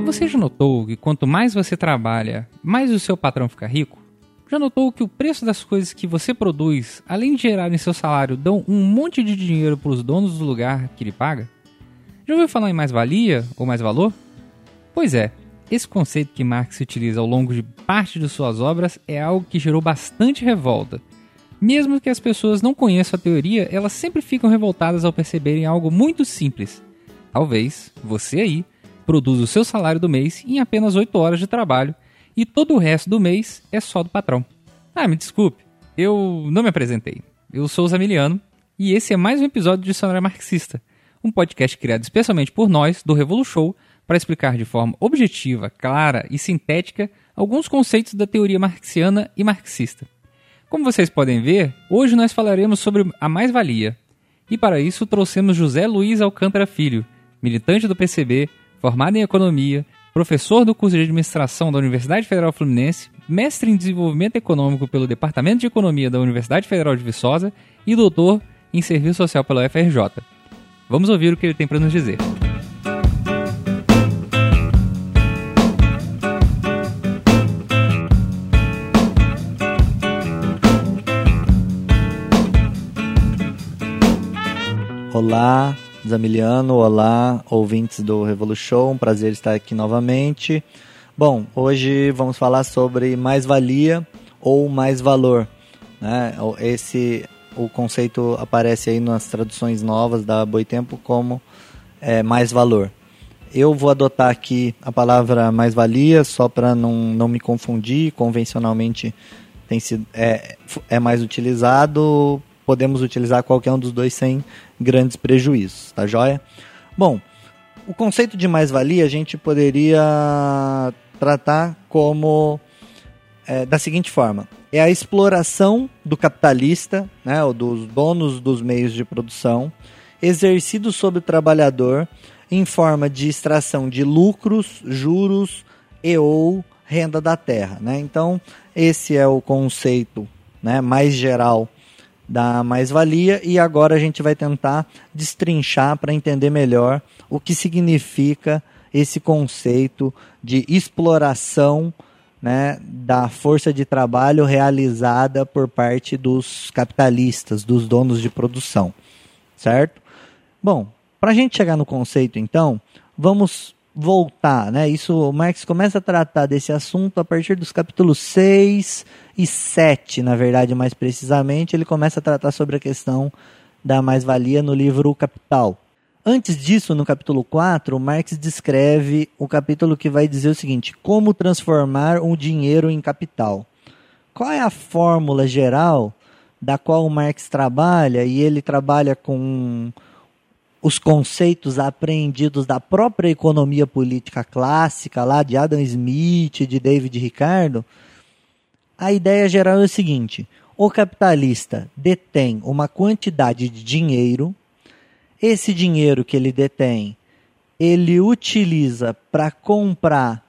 Você já notou que quanto mais você trabalha, mais o seu patrão fica rico? Já notou que o preço das coisas que você produz, além de gerarem seu salário, dão um monte de dinheiro para os donos do lugar que lhe paga? Já ouviu falar em mais-valia ou mais-valor? Pois é, esse conceito que Marx utiliza ao longo de parte de suas obras é algo que gerou bastante revolta. Mesmo que as pessoas não conheçam a teoria, elas sempre ficam revoltadas ao perceberem algo muito simples. Talvez você aí produza o seu salário do mês em apenas 8 horas de trabalho e todo o resto do mês é só do patrão. Me desculpe, eu não me apresentei. Eu sou o Zamiliano e esse é mais um episódio do Dicionário Marxista, um podcast criado especialmente por nós, do Revolution, para explicar de forma objetiva, clara e sintética alguns conceitos da teoria marxiana e marxista. Como vocês podem ver, hoje nós falaremos sobre a mais-valia. E para isso trouxemos José Luiz Alcântara Filho, militante do PCB, formado em Economia, professor do curso de Administração da Universidade Federal Fluminense, mestre em Desenvolvimento Econômico pelo Departamento de Economia da Universidade Federal de Viçosa e doutor em Serviço Social pela UFRJ. Vamos ouvir o que ele tem para nos dizer. Olá, Zamiliano, olá, ouvintes do Revolution, prazer estar aqui novamente. Bom, hoje vamos falar sobre mais-valia ou mais-valor, né? O conceito aparece aí nas traduções novas da Boitempo como mais-valor. Eu vou adotar aqui a palavra mais-valia só para não me confundir, convencionalmente é mais utilizado. Podemos utilizar qualquer um dos dois sem grandes prejuízos, tá joia? Bom, o conceito de mais-valia a gente poderia tratar como da seguinte forma: é a exploração do capitalista, né, ou dos donos dos meios de produção, exercido sobre o trabalhador em forma de extração de lucros, juros e ou renda da terra, né? Então, esse é o conceito, né, mais geral da mais-valia, e agora a gente vai tentar destrinchar para entender melhor o que significa esse conceito de exploração, né, da força de trabalho realizada por parte dos capitalistas, dos donos de produção, certo? Bom, para a gente chegar no conceito, então, vamos voltar, né? O Marx começa a tratar desse assunto a partir dos capítulos 6 e 7, na verdade, mais precisamente, ele começa a tratar sobre a questão da mais-valia no livro O Capital. Antes disso, no capítulo 4, o Marx descreve o capítulo que vai dizer o seguinte: como transformar o dinheiro em capital. Qual é a fórmula geral da qual o Marx trabalha? E ele trabalha com os conceitos apreendidos da própria economia política clássica, lá de Adam Smith, de David Ricardo. A ideia geral é o seguinte: o capitalista detém uma quantidade de dinheiro, esse dinheiro que ele detém, ele utiliza para comprar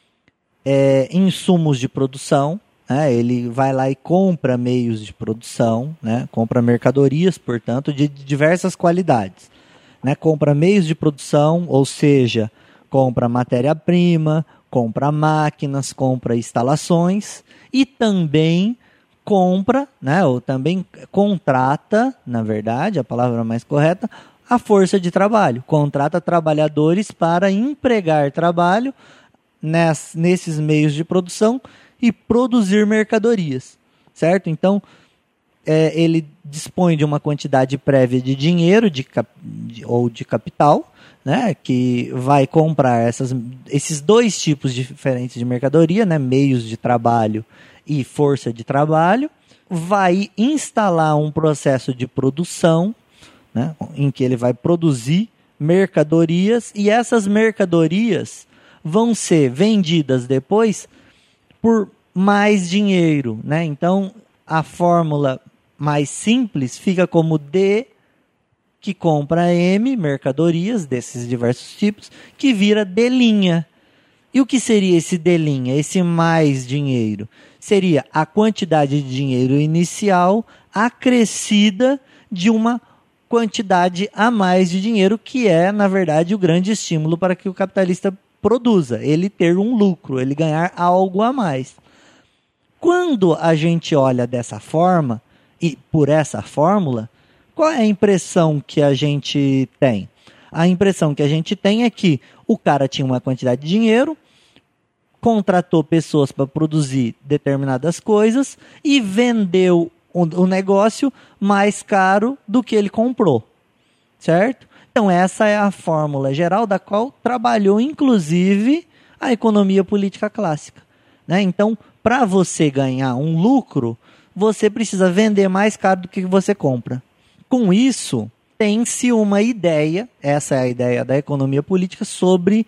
insumos de produção, né? Ele vai lá e compra meios de produção, né? Compra mercadorias, portanto, de diversas qualidades. Né, compra meios de produção, ou seja, compra matéria-prima, compra máquinas, compra instalações e também compra, né, ou também contrata, na verdade, a palavra mais correta, a força de trabalho. Contrata trabalhadores para empregar trabalho nesses meios de produção e produzir mercadorias, certo? Então, ele dispõe de uma quantidade prévia de dinheiro ou de capital, né, que vai comprar esses dois tipos diferentes de mercadoria, né, meios de trabalho e força de trabalho, vai instalar um processo de produção, né, em que ele vai produzir mercadorias, e essas mercadorias vão ser vendidas depois por mais dinheiro, né? Então, a fórmula mais simples fica como D, que compra M, mercadorias desses diversos tipos, que vira D'. E o que seria esse D'? Esse mais dinheiro? Seria a quantidade de dinheiro inicial acrescida de uma quantidade a mais de dinheiro, que é, na verdade, o grande estímulo para que o capitalista produza, ele ter um lucro, ele ganhar algo a mais. Quando a gente olha dessa forma, e por essa fórmula, qual é a impressão que a gente tem? A impressão que a gente tem é que o cara tinha uma quantidade de dinheiro, contratou pessoas para produzir determinadas coisas e vendeu o negócio mais caro do que ele comprou, certo? Então essa é a fórmula geral da qual trabalhou inclusive a economia política clássica, né? Então, para você ganhar um lucro, você precisa vender mais caro do que você compra. Com isso, tem-se uma ideia, essa é a ideia da economia política, sobre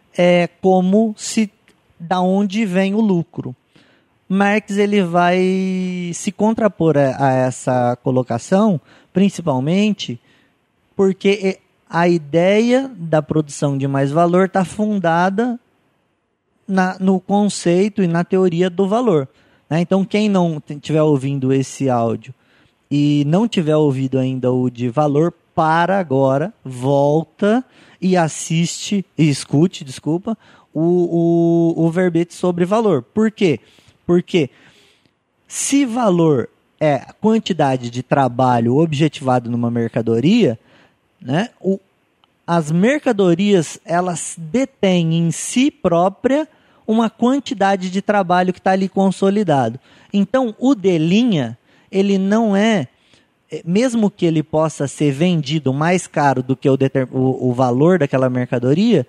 da onde vem o lucro. Marx ele vai se contrapor a essa colocação, principalmente porque a ideia da produção de mais valor está fundada no conceito e na teoria do valor, né? Então, quem não estiver ouvindo esse áudio e não tiver ouvido ainda o de valor, para agora, volta e escute, o verbete sobre valor. Por quê? Porque se valor é a quantidade de trabalho objetivado numa mercadoria, né, as mercadorias elas detêm em si própria uma quantidade de trabalho que está ali consolidado. Então, o delinha, ele não é, mesmo que ele possa ser vendido mais caro do que o valor daquela mercadoria,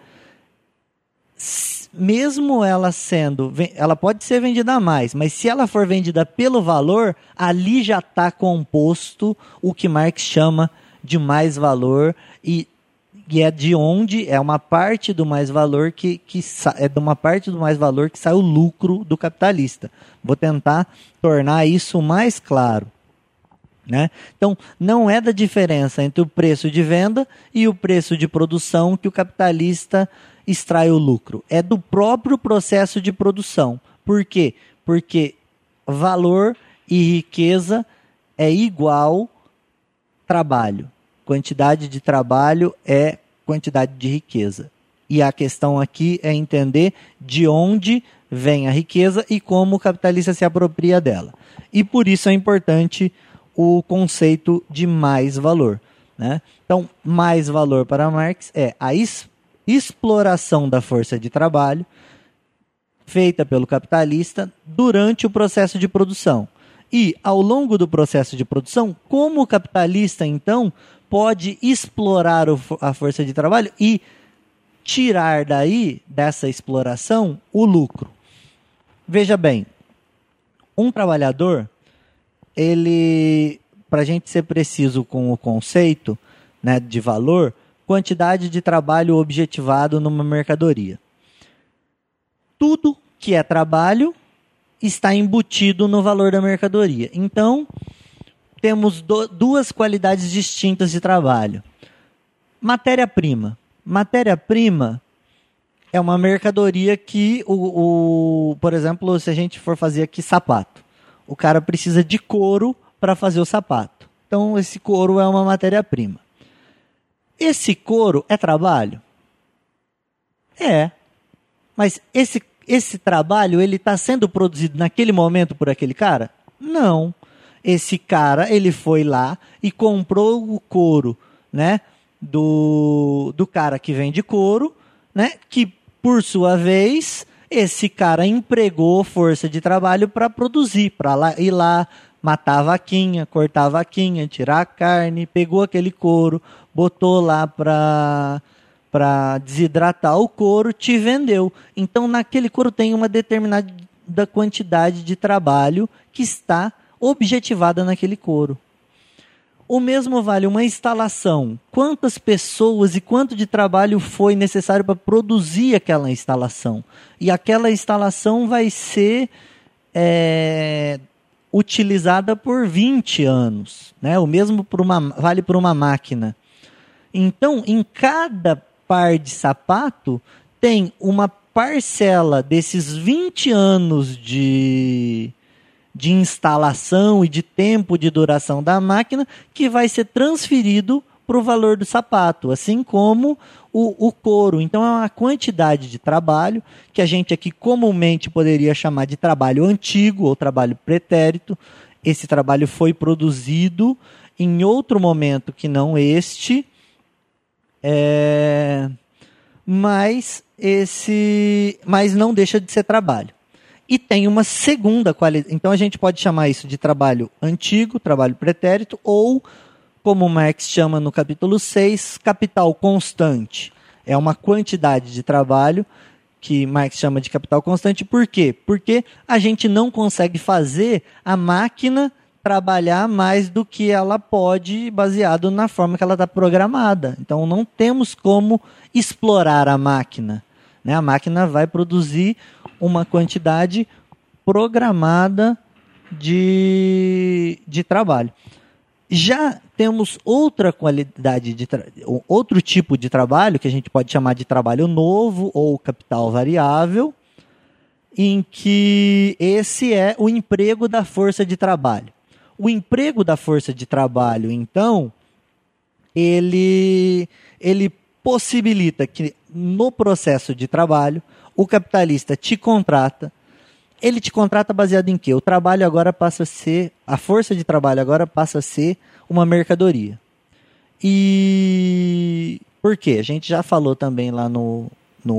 mesmo ela pode ser vendida a mais, mas se ela for vendida pelo valor, ali já está composto o que Marx chama de mais valor, e é de onde é uma parte do mais valor é de uma parte do mais valor que sai o lucro do capitalista. Vou tentar tornar isso mais claro, né? Então, não é da diferença entre o preço de venda e o preço de produção que o capitalista extrai o lucro. É do próprio processo de produção. Por quê? Porque valor e riqueza é igual trabalho. Quantidade de trabalho é quantidade de riqueza. E a questão aqui é entender de onde vem a riqueza e como o capitalista se apropria dela. E por isso é importante o conceito de mais valor, né? Então, mais valor para Marx é a exploração da força de trabalho feita pelo capitalista durante o processo de produção. E, ao longo do processo de produção, como o capitalista, então, pode explorar a força de trabalho e tirar dessa exploração, o lucro. Veja bem, um trabalhador, para a gente ser preciso com o conceito, né, de valor, quantidade de trabalho objetivado numa mercadoria. Tudo que é trabalho está embutido no valor da mercadoria. Então, temos duas qualidades distintas de trabalho. Matéria-prima. Matéria-prima é uma mercadoria que, por exemplo, se a gente for fazer aqui sapato, o cara precisa de couro para fazer o sapato. Então, esse couro é uma matéria-prima. Esse couro é trabalho? É. Mas esse trabalho, ele está sendo produzido naquele momento por aquele cara? Não. Esse cara, ele foi lá e comprou o couro, né, do cara que vende couro, né, que, por sua vez, esse cara empregou força de trabalho para produzir, para ir lá, matar a vaquinha, cortar a vaquinha, tirar a carne, pegou aquele couro, botou lá para desidratar o couro, te vendeu. Então, naquele couro tem uma determinada quantidade de trabalho que está objetivada naquele couro. O mesmo vale uma instalação. Quantas pessoas e quanto de trabalho foi necessário para produzir aquela instalação? E aquela instalação vai ser utilizada por 20 anos, né? O mesmo vale para uma máquina. Então, em cada par de sapato, tem uma parcela desses 20 anos de instalação e de tempo de duração da máquina que vai ser transferido para o valor do sapato, assim como o couro. Então é uma quantidade de trabalho que a gente aqui comumente poderia chamar de trabalho antigo ou trabalho pretérito. Esse trabalho foi produzido em outro momento que não este, mas não deixa de ser trabalho. E tem uma segunda qualidade. Então a gente pode chamar isso de trabalho antigo, trabalho pretérito, ou, como Marx chama no capítulo 6, capital constante. É uma quantidade de trabalho que Marx chama de capital constante. Por quê? Porque a gente não consegue fazer a máquina trabalhar mais do que ela pode, baseado na forma que ela está programada. Então não temos como explorar a máquina, né? A máquina vai produzir uma quantidade programada de trabalho. Já temos outra qualidade outro tipo de trabalho, que a gente pode chamar de trabalho novo ou capital variável, em que esse é o emprego da força de trabalho. O emprego da força de trabalho, então, ele possibilita que no processo de trabalho o capitalista te contrata. Ele te contrata baseado em quê? O trabalho agora passa a ser, a força de trabalho agora passa a ser uma mercadoria. E por quê? A gente já falou também lá no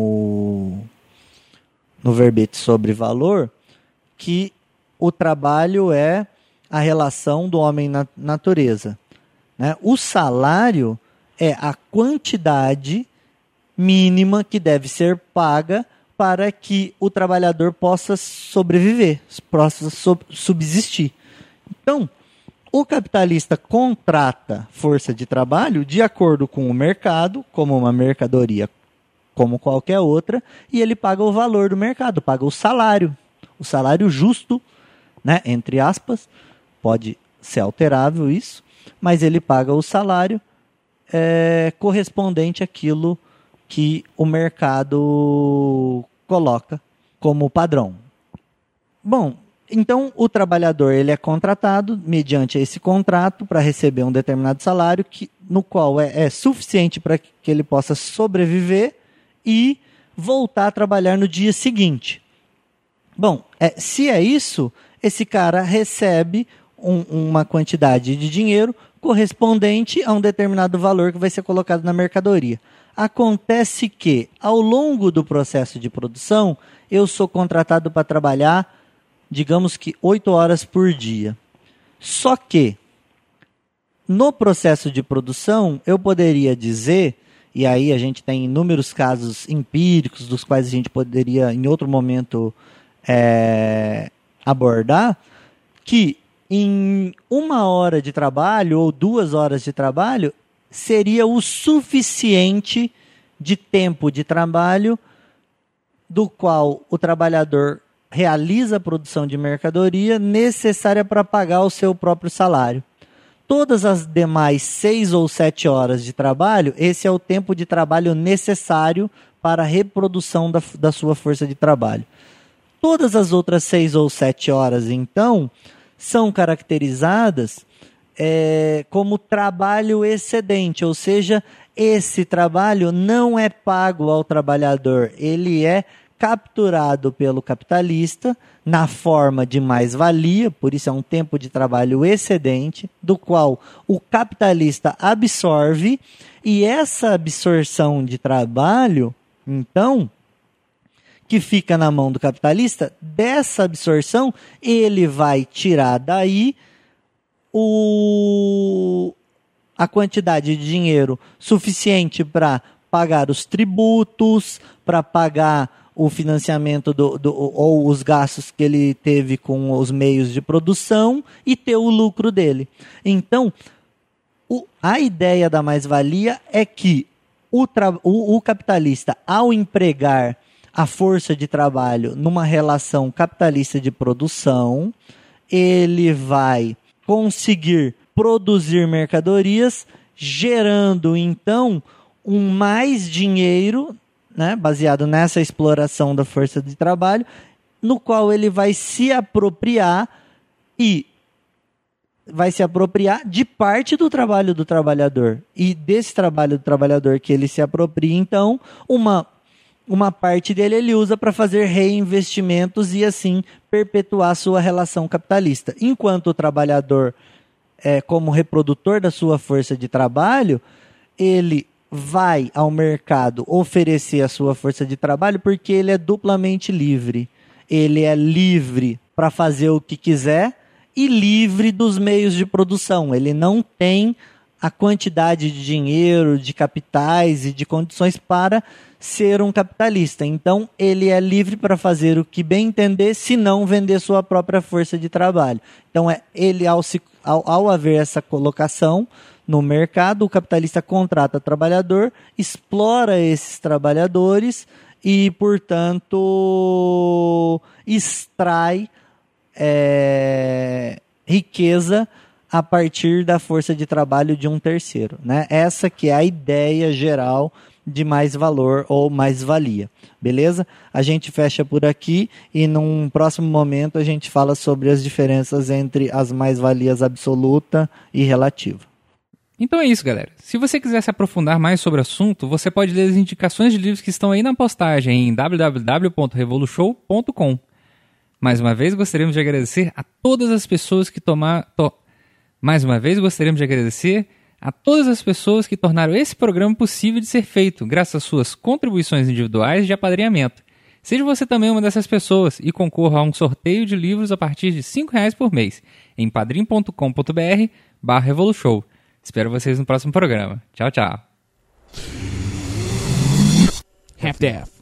verbete sobre valor que o trabalho é a relação do homem na natureza, né? O salário é a quantidade mínima que deve ser paga para que o trabalhador possa sobreviver, possa subsistir. Então, o capitalista contrata força de trabalho de acordo com o mercado, como uma mercadoria, como qualquer outra, e ele paga o valor do mercado, paga o salário justo, né, entre aspas, pode ser alterável isso, mas ele paga o salário correspondente àquilo que o mercado coloca como padrão. Bom, então o trabalhador ele é contratado mediante esse contrato para receber um determinado salário no qual é suficiente para que ele possa sobreviver e voltar a trabalhar no dia seguinte. Bom, se é isso, esse cara recebe uma quantidade de dinheiro correspondente a um determinado valor que vai ser colocado na mercadoria. Acontece que, ao longo do processo de produção, eu sou contratado para trabalhar, digamos que 8 horas por dia. Só que, no processo de produção, eu poderia dizer, e aí a gente tem inúmeros casos empíricos, dos quais a gente poderia, em outro momento, abordar, que em 1 hora de trabalho ou 2 horas de trabalho, seria o suficiente de tempo de trabalho do qual o trabalhador realiza a produção de mercadoria necessária para pagar o seu próprio salário. Todas as demais 6 ou 7 horas de trabalho, esse é o tempo de trabalho necessário para a reprodução da sua força de trabalho. Todas as outras 6 ou 7 horas, então, são caracterizadas como trabalho excedente, ou seja, esse trabalho não é pago ao trabalhador, ele é capturado pelo capitalista na forma de mais-valia, por isso é um tempo de trabalho excedente, do qual o capitalista absorve, e essa absorção de trabalho, então, que fica na mão do capitalista, dessa absorção, ele vai tirar daí a quantidade de dinheiro suficiente para pagar os tributos, para pagar o financiamento ou os gastos que ele teve com os meios de produção e ter o lucro dele. Então, a ideia da mais-valia é que o capitalista, ao empregar a força de trabalho numa relação capitalista de produção, ele vai conseguir produzir mercadorias, gerando, então, mais dinheiro, né, baseado nessa exploração da força de trabalho, no qual ele vai se apropriar e vai se apropriar de parte do trabalho do trabalhador. E desse trabalho do trabalhador que ele se apropria, então, uma parte dele ele usa para fazer reinvestimentos e assim perpetuar sua relação capitalista. Enquanto o trabalhador, como reprodutor da sua força de trabalho, ele vai ao mercado oferecer a sua força de trabalho porque ele é duplamente livre. Ele é livre para fazer o que quiser e livre dos meios de produção. Ele não tem a quantidade de dinheiro, de capitais e de condições para ser um capitalista. Então, ele é livre para fazer o que bem entender, se não vender sua própria força de trabalho. Então, ele ao haver essa colocação no mercado, o capitalista contrata trabalhador, explora esses trabalhadores e, portanto, extrai riqueza a partir da força de trabalho de um terceiro, né? Essa que é a ideia geral de mais-valor ou mais-valia, beleza? A gente fecha por aqui e num próximo momento a gente fala sobre as diferenças entre as mais-valias absoluta e relativa. Então é isso, galera. Se você quiser se aprofundar mais sobre o assunto, você pode ler as indicações de livros que estão aí na postagem em www.revolushow.com. Mais uma vez, gostaríamos de agradecer a todas as pessoas que tornaram esse programa possível de ser feito, graças às suas contribuições individuais de apadrinhamento. Seja você também uma dessas pessoas e concorra a um sorteio de livros a partir de R$5 por mês em padrim.com.br/revolushow. Espero vocês no próximo programa. Tchau, tchau. Half-Death.